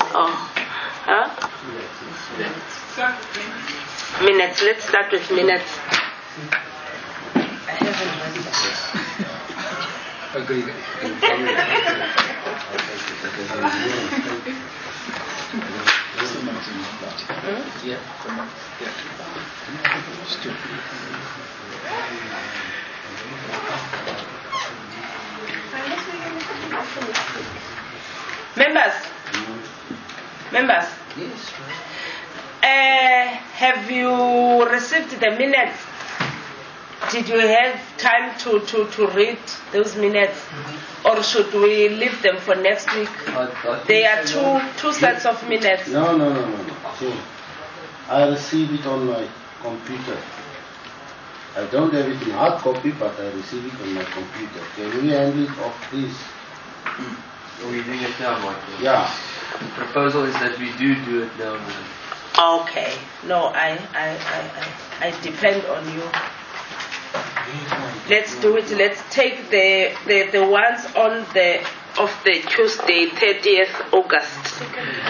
Oh. Huh? Minutes. Let's start with minutes. I haven't read that. Agree. Members. Yes. Have you received the minutes? Did you have time to read those minutes, or should we leave them for next week? There are two sets of minutes. No. So, I receive it on my computer. I don't have it in hard copy, but I receive it on my computer. Can we handle it off, please? Are we doing it now, Michael? Yeah. The proposal is that we do it now. Okay. No, I depend on you. Let's do it. Let's take the ones on the Tuesday, 30th August.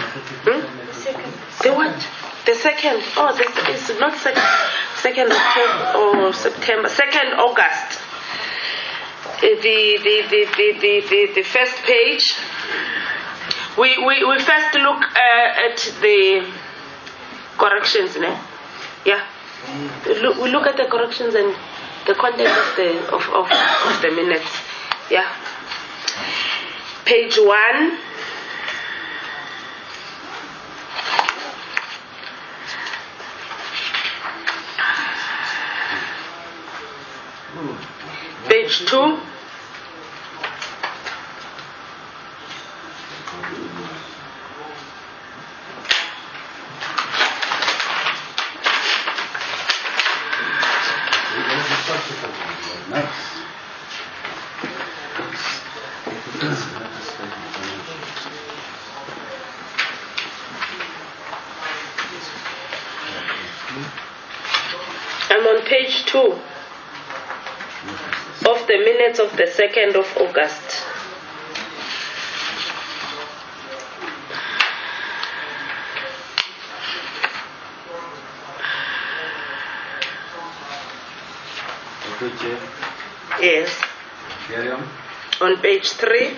The what? The second. Oh, this is not second. 2nd of September. 2nd August. The first page. We first look at the corrections, no? Yeah. We look at the corrections and the content of the minutes. Yeah. Page 1. Page 2. I'm on page 2 of the minutes of the 2nd of August. Okay, Chair. Yes. Carry on. On page 3.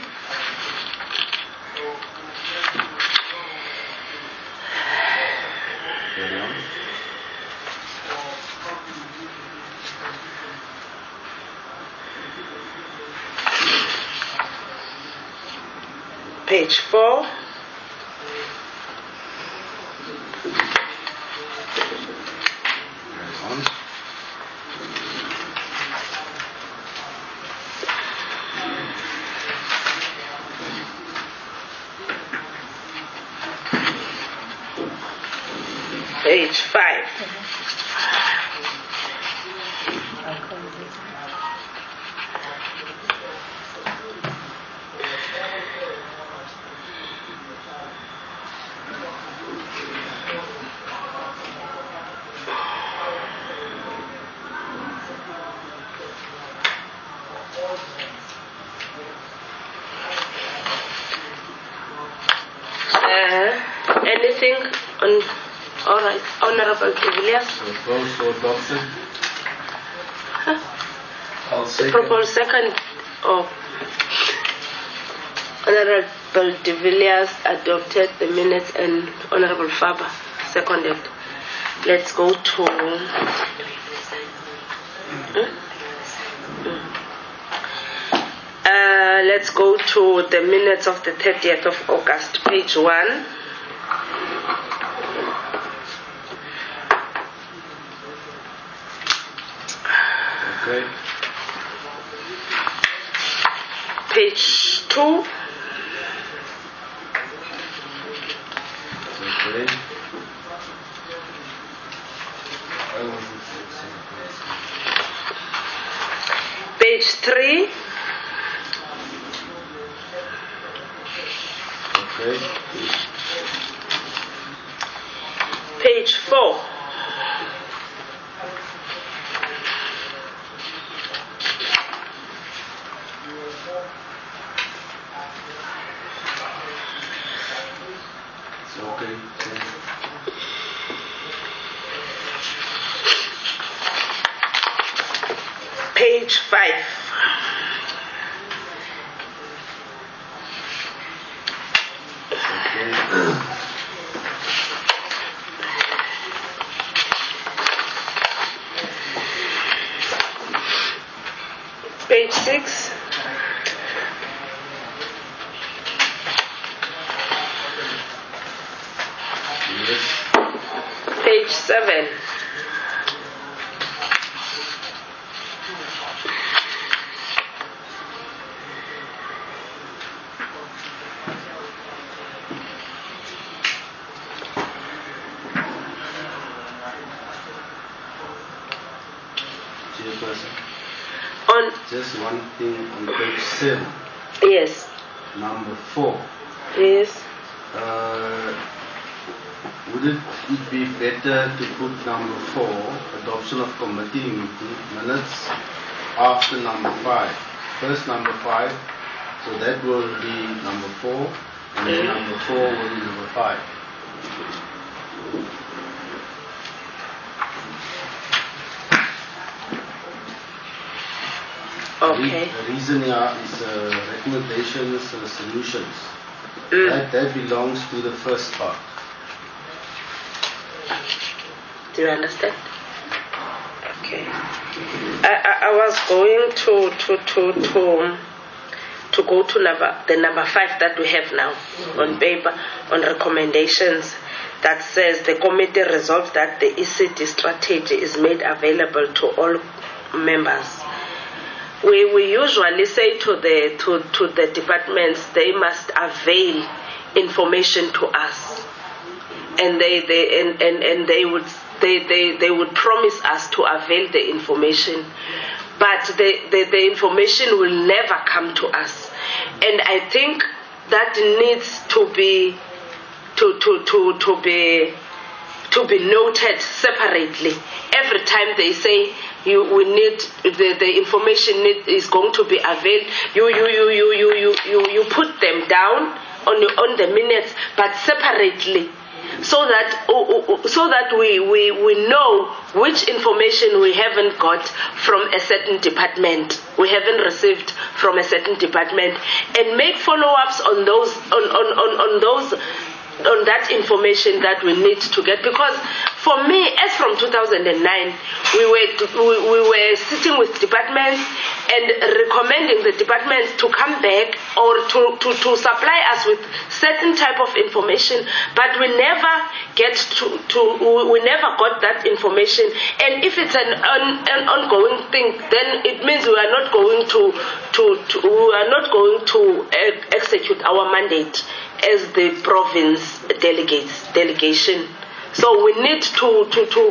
Carry on. Page 4. Page 5. Anything on? All right, Honorable de Villiers. Proposed for adoption. I'll second. Proposed second. Oh. Honorable de Villiers adopted the minutes and Honorable Faber seconded. Let's go to. Let's go to the minutes of the 30th of August, page 1. Okay. Page 2. Okay. Page 3. Okay. Page 4. It's okay. Page 5. Page 6. Yes. Page 7. Chairperson. On, Just one thing on page 7, yes, number 4. yes. Would it be better to put number 4, adoption of committee meeting minutes, after number 5? First number 5, so that will be number 4, and then number 4 will be number 5. Okay. The reason here is recommendations, solutions. That belongs to the first part. Do you understand? Okay. I was going to go to the number 5 that we have now on paper on recommendations that says the committee resolves that the ECD strategy is made available to all members. We usually say to the departments they must avail information to us, and they would promise us to avail the information, but the information will never come to us, and I think that needs to be noted separately. Every time they say we need the information is going to be availed, you put them down on the minutes, but separately, so that we know which information we haven't got from a certain department, we haven't received from a certain department, and make follow-ups on those on that information that we need to get. Because for me, as from 2009, we were sitting with departments and recommending the departments to come back or to supply us with certain type of information, but we never we never got that information. And if it's an ongoing thing, then it means we are not going to execute our mandate as the province delegation. So we need to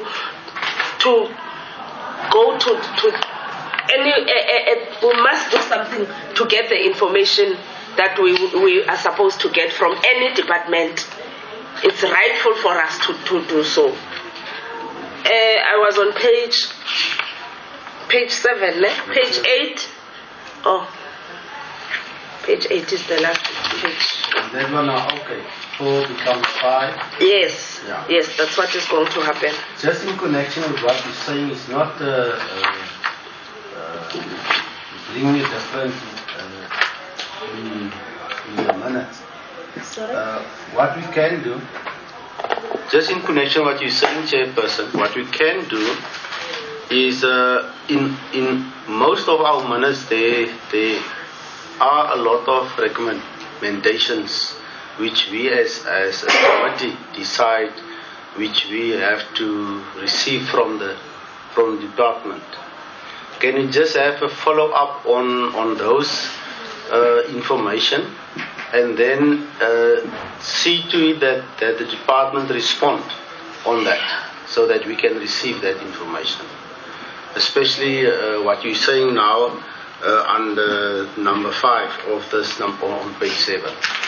go to any. We must do something to get the information that we are supposed to get from any department. It's rightful for us to do so. I was on page 7, page 8. Oh. Page 8 is the last page. And that one now, okay. 4 becomes 5. Yes. Yeah. Yes, that's what is going to happen. Just in connection with what you're saying, it's not bringing a difference in the minutes. Sorry? What we can do, just in connection with what you're saying, Chairperson, what we can do is in most of our minutes there are a lot of recommendations which we as a committee decide, which we have to receive from the department. Can you just have a follow-up on those information, and then see to it that the department respond on that, so that we can receive that information, especially what you're saying now under number 5 of this number on page 7.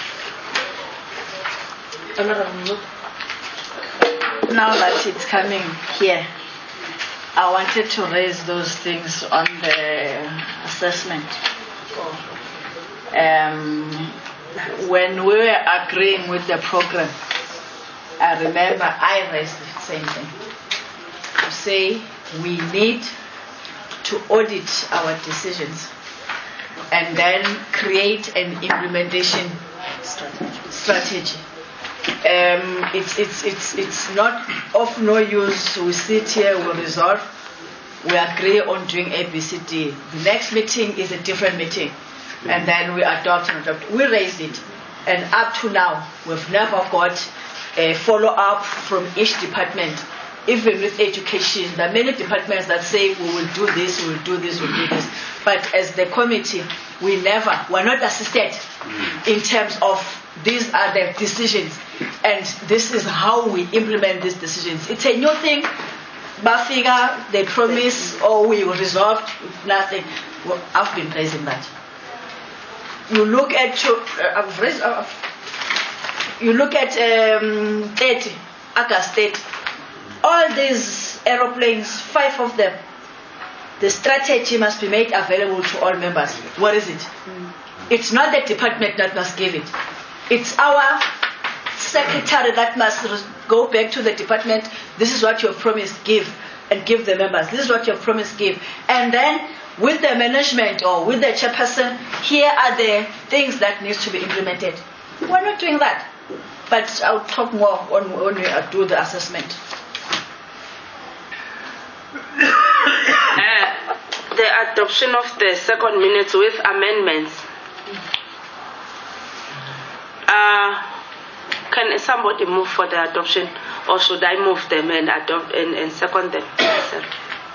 Now that it's coming here, I wanted to raise those things on the assessment. When we were agreeing with the program, I remember I raised the same thing. To say we need to audit our decisions and then create an implementation strategy. It's not of no use. We sit here, we resolve, we agree on doing ABCD. The next meeting is a different meeting, and then we adopt and adopt. We raised it, and up to now, we've never got a follow-up from each department. Even with education, there are many departments that say we will do this, we will do this, we will do this. But as the committee, we're not assisted in terms of these are the decisions, and this is how we implement these decisions. It's a new thing. Bafika, they promise, or we will resolve nothing. Well, I've been raising that. You look at you look at 30 August 30. All these aeroplanes, 5 of them, the strategy must be made available to all members. What is it? It's not the department that must give it. It's our secretary that must go back to the department. This is what you have promised, give, and give the members. This is what you have promised, give. And then with the management or with the chairperson, here are the things that needs to be implemented. We're not doing that. But I'll talk more when we do the assessment. The adoption of the second minutes with amendments. Can somebody move for the adoption, or should I move them and adopt and second them myself?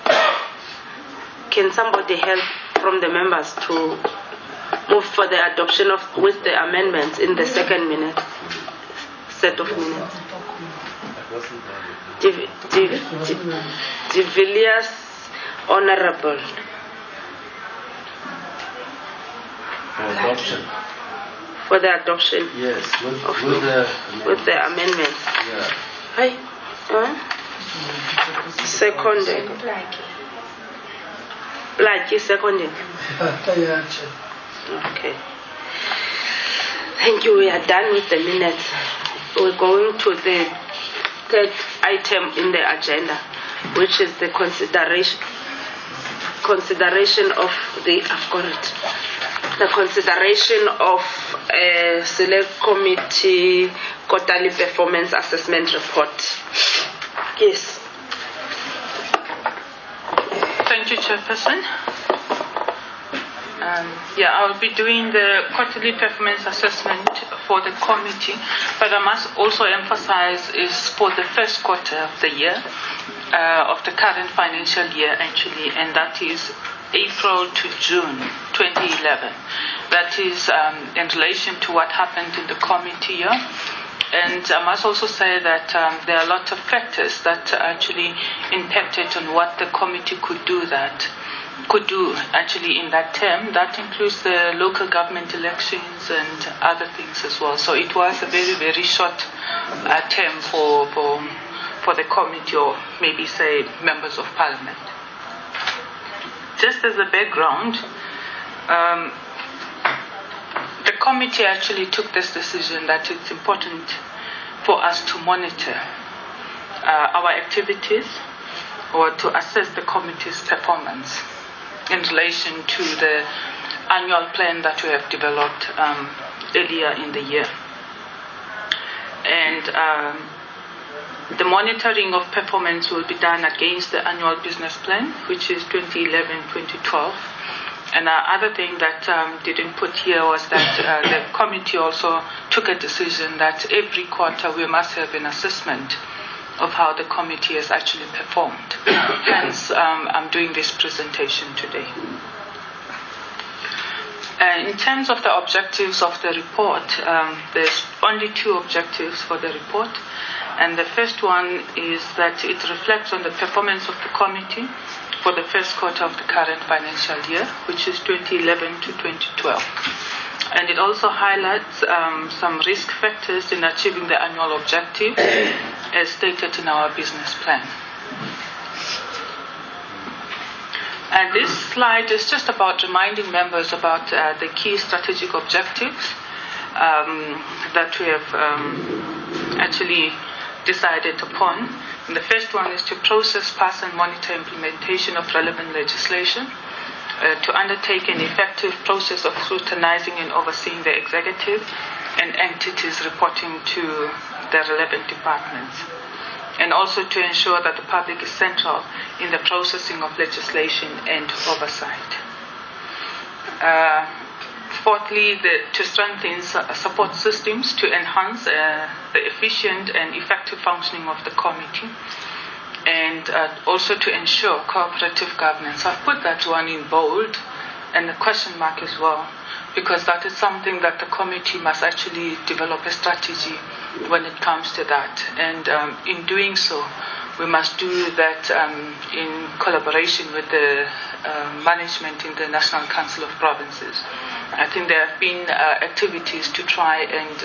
Can somebody help from the members to move for the adoption of with the amendments in the second minute set of minutes? De Villiers, honorable. For adoption. For the adoption. Yes, with the amendments. Yeah. Hi. Seconded. Like you seconded. Okay. Thank you. We are done with the minutes. We're going to the third item in the agenda, which is the consideration of the consideration of a select committee quarterly performance assessment report. Yes. Thank you, Chairperson. I'll be doing the quarterly performance assessment for the committee, but I must also emphasize is for the first quarter of the year, of the current financial year actually, and that is April to June 2011. That is in relation to what happened in the committee year. And I must also say that there are a lot of factors that actually impacted on what the committee could do actually in that term. That includes the local government elections and other things as well. So it was a very, very short term for the committee, or maybe say members of parliament. Just as a background, the committee actually took this decision that it's important for us to monitor our activities or to assess the committee's performance in relation to the annual plan that we have developed earlier in the year. And the monitoring of performance will be done against the annual business plan, which is 2011-2012. And other thing that didn't put here was that the committee also took a decision that every quarter we must have an assessment of how the committee has actually performed. Hence, I'm doing this presentation today. In terms of the objectives of the report, there's only 2 objectives for the report. And the first one is that it reflects on the performance of the committee for the first quarter of the current financial year, which is 2011 to 2012. And it also highlights some risk factors in achieving the annual objective as stated in our business plan. And this slide is just about reminding members about the key strategic objectives that we have actually decided upon. And the first one is to process, pass and monitor implementation of relevant legislation, to undertake an effective process of scrutinizing and overseeing the executive and entities reporting to the relevant departments, and also to ensure that the public is central in the processing of legislation and oversight. Fourthly, to strengthen support systems to enhance the efficient and effective functioning of the committee, and also to ensure cooperative governance. I've put that one in bold and a question mark as well, because that is something that the committee must actually develop a strategy when it comes to that. And in doing so, we must do that in collaboration with the management in the National Council of Provinces. I think there have been activities to try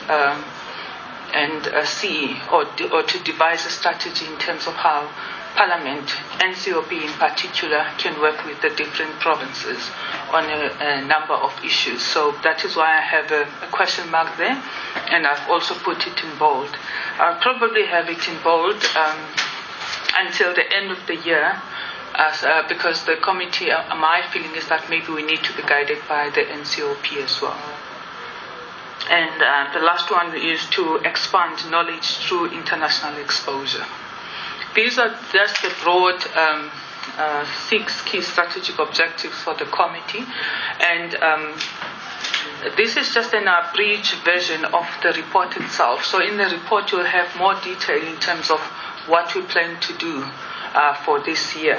and see or to devise a strategy in terms of how Parliament, NCOP in particular, can work with the different provinces on a number of issues. So that is why I have a question mark there, and I've also put it in bold. I'll probably have it in bold until the end of the year, because the committee, my feeling is that maybe we need to be guided by the NCOP as well. And the last one is to expand knowledge through international exposure. These are just the broad 6 key strategic objectives for the committee, and this is just an abridged version of the report itself. So in the report you'll have more detail in terms of what we plan to do for this year.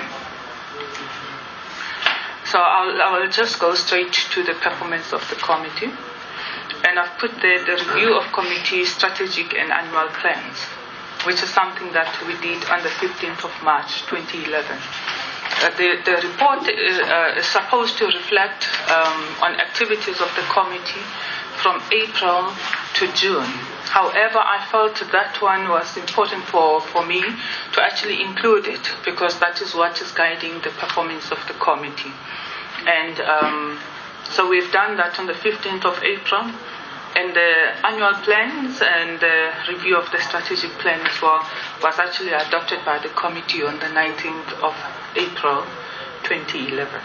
So I will just go straight to the performance of the committee, and I've put the review of committee strategic and annual plans, which is something that we did on the 15th of March 2011. The report is supposed to reflect on activities of the committee from April to June. However, I felt that one was important for me to actually include it, because that is what is guiding the performance of the committee. And so we've done that on the 15th of April. And the annual plans and the review of the strategic plan as well was actually adopted by the committee on the 19th of April 2011.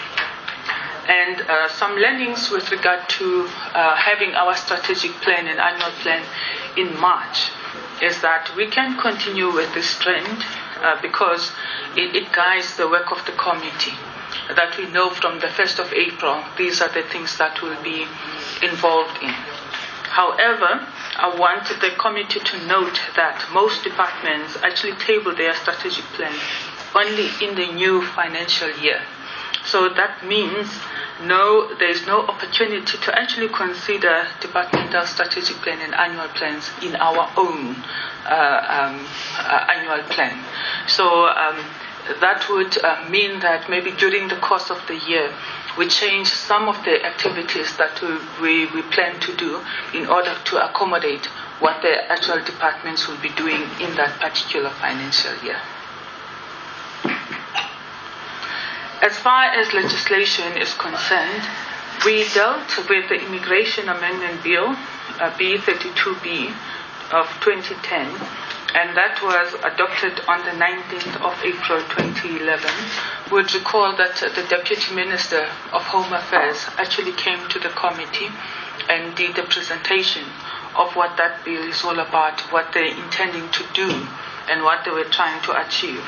And some learnings with regard to having our strategic plan and annual plan in March is that we can continue with this trend because it guides the work of the committee. That we know from the 1st of April, these are the things that we'll be involved in. However, I want the committee to note that most departments actually table their strategic plan only in the new financial year. So that means there is no opportunity to actually consider departmental strategic plan and annual plans in our own annual plan. So that would mean that maybe during the course of the year, we change some of the activities that we plan to do in order to accommodate what the actual departments will be doing in that particular financial year. As far as legislation is concerned, we dealt with the Immigration Amendment Bill, B32B of 2010, and that was adopted on the 19th of April 2011. We would recall that the Deputy Minister of Home Affairs actually came to the committee and did the presentation of what that bill is all about, what they're intending to do, and what they were trying to achieve.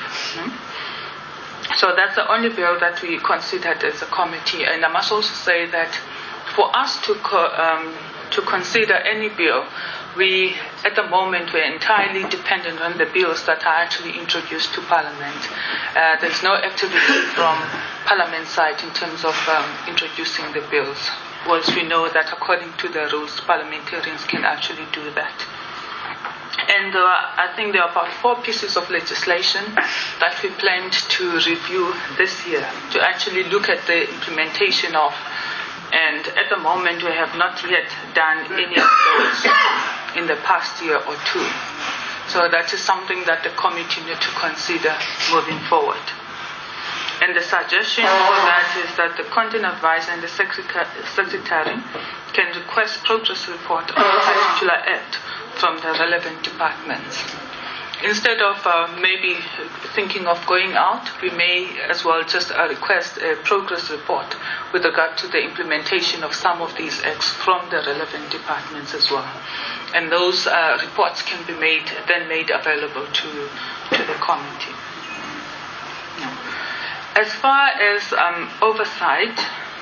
So that's the only bill that we considered as a committee. And I must also say that for us to consider any bill, we, at the moment, we're entirely dependent on the bills that are actually introduced to Parliament. There's no activity from Parliament side in terms of introducing the bills. Once we know that according to the rules, parliamentarians can actually do that. And I think there are about 4 pieces of legislation that we planned to review this year to actually look at the implementation of. And at the moment, we have not yet done any of those in the past year or 2. So that is something that the committee need to consider moving forward. And the suggestion for that is that the content advisor and the secretary can request progress report on a particular act from the relevant departments. Instead of maybe thinking of going out, we may as well just request a progress report with regard to the implementation of some of these acts from the relevant departments as well. And those reports can be then made available to the committee. Now, as far as oversight,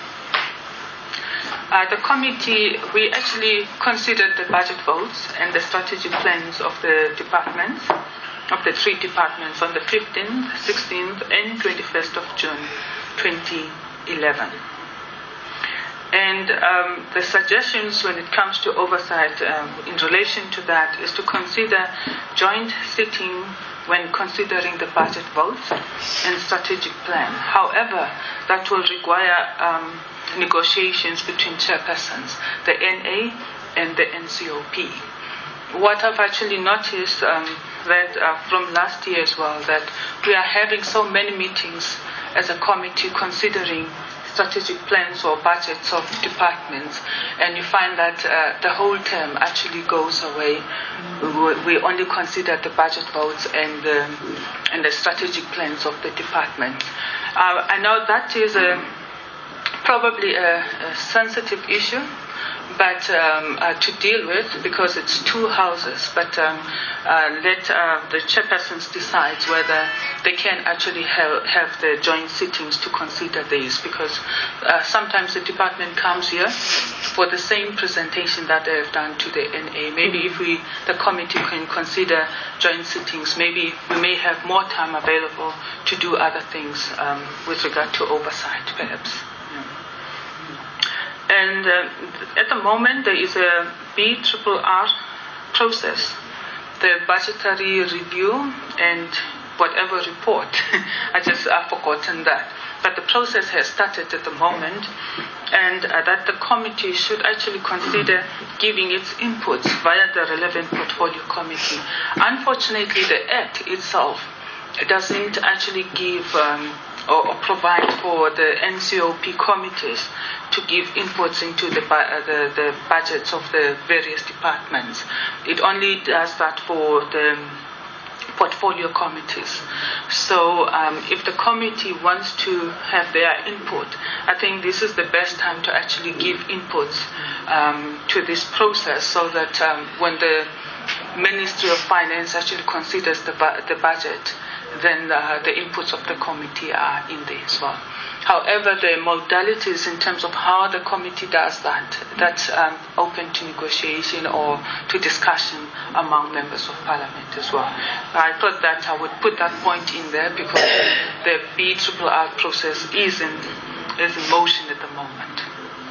the committee, we actually considered the budget votes and the strategic plans of the departments, of the three departments, on the 15th, 16th, and 21st of June 2011. And the suggestions when it comes to oversight in relation to that is to consider joint sitting when considering the budget votes and strategic plan. However, that will require negotiations between chairpersons, the NA and the NCOP. What I've actually noticed that from last year as well, that we are having so many meetings as a committee considering strategic plans or budgets of departments, and you find that the whole term actually goes away. We only consider the budget votes and the strategic plans of the department. I know that is probably a sensitive issue, but to deal with, because it's two houses, but let the chairpersons decide whether they can actually have the joint sittings to consider these, because sometimes the department comes here for the same presentation that they have done to the NA. Maybe if the committee can consider joint sittings, maybe we may have more time available to do other things with regard to oversight, perhaps. And at the moment, there is a BRRR process, the budgetary review and whatever report. I've forgotten that. But the process has started at the moment, and that the committee should actually consider giving its inputs via the relevant portfolio committee. Unfortunately, the Act itself doesn't actually give or provide for the NCOP committees to give inputs into the budgets of the various departments. It only does that for the portfolio committees. So if the committee wants to have their input, I think this is the best time to actually give inputs to this process, so that when the Ministry of Finance actually considers the budget, then the inputs of the committee are in there as well. However, the modalities in terms of how the committee does that's open to negotiation or to discussion among members of parliament as well. I thought that I would put that point in there because the BRRR process is in motion at the moment.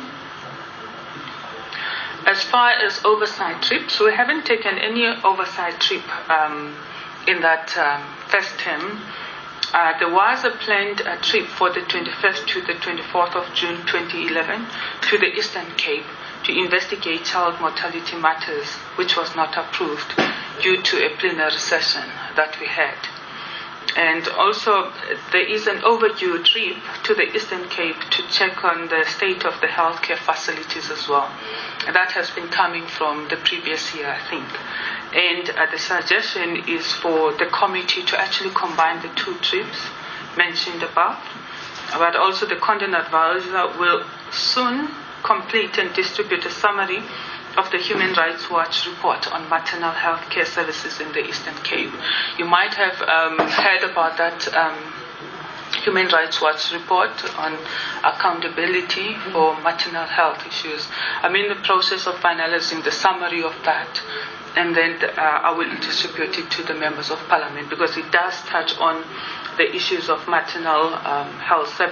As far as oversight trips, we haven't taken any oversight trip in that first term. There was a planned trip for the 21st to the 24th of June 2011 to the Eastern Cape to investigate child mortality matters, which was not approved due to a plenary session that we had. And also, there is an overdue trip to the Eastern Cape to check on the state of the healthcare facilities as well. That has been coming from the previous year, I think. And the suggestion is for the committee to actually combine the two trips mentioned above. But also the content advisor will soon complete and distribute a summary of the Human Rights Watch report on maternal health care services in the Eastern Cape. You might have heard about that Human Rights Watch report on accountability for maternal health issues. I'm in the process of finalizing the summary of that, and then I will distribute it to the members of parliament, because it does touch on the issues of maternal health services.